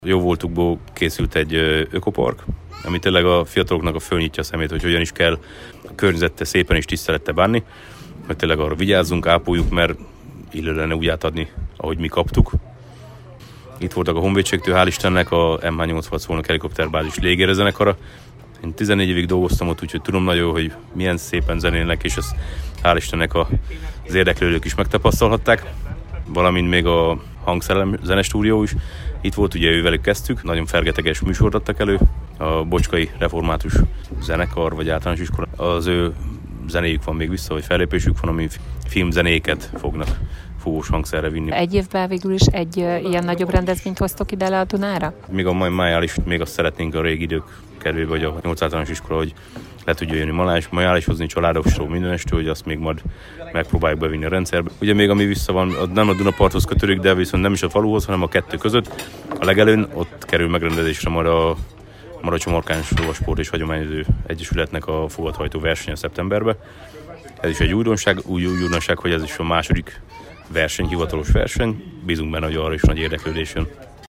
Jó voltukból készült egy ökopark, ami tényleg a fiataloknak a fölnyitja a szemét, hogy hogyan is kell a környezettel szépen és tisztelettel bánni, hogy tényleg arra vigyázzunk, ápoljuk, mert illő lenne úgy átadni, ahogy mi kaptuk. Itt voltak a Honvédségtől, hál' Istennek, a MH86 Szolnok helikopterbázis légierőzenekara. Én 14 évig dolgoztam ott, úgyhogy tudom nagyon, hogy milyen szépen zenélnek, és ezt hál' Istennek az érdeklődők is megtapasztalhatták. Valamint még a Hangszerelem zenestúdió is. Itt volt, ugye ővelük kezdtük, nagyon fergeteges műsort adtak elő. A Bocskai Református Zenekar, vagy általános iskola. Az ő zenéjük van még vissza, vagy fellépésük van, ami filmzenéket fognak fúvós hangszerre vinni. Egy évben végül is egy ilyen nagyobb rendezvényt hoztok ide le a Dunára? Még a májál is, még azt szeretnénk a régi idők kedvébe, vagy a 8 általános iskola, hogy le tudja jönni májál is hozni családokról mindenestől, hogy azt még majd megpróbáljuk bevinni a rendszerbe. Ugye még ami vissza van, nem a Dunaparthoz kötődik, de viszont nem is a faluhoz, hanem a kettő között. A legelőn ott kerül megrendezésre majd a Maracsi-Markáns Lovasport és Hagyományozó Egyesületnek a fogadhajtó versenye szeptemberben. Ez is egy újdonság, hogy ez is a második verseny, hivatalos verseny. Bízunk benne, hogy arra is nagy érdeklődés jön.